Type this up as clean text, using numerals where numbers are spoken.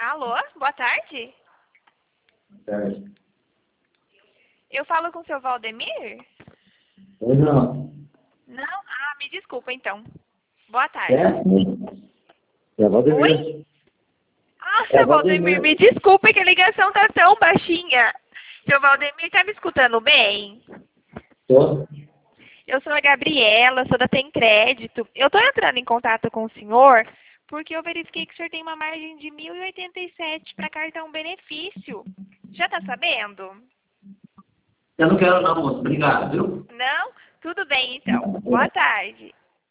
Alô, boa tarde. Certo. Eu falo com o seu Valdemir? Ou não? Não? Ah, me desculpa então. Boa tarde. É Oi? Valdemir. Ah, É seu Valdemir, Valdemir. me desculpe que a ligação tá tão baixinha. Seu Valdemir, tá me escutando bem? Tô. Eu sou a Gabriela, sou da Tem Crédito. Eu tô entrando em contato com o senhor porque eu verifiquei que o senhor tem uma margem de 1.087 para cartão benefício. Já tá sabendo? Eu não quero não, moço. Obrigado, viu? Não? Tudo bem então. Boa tarde.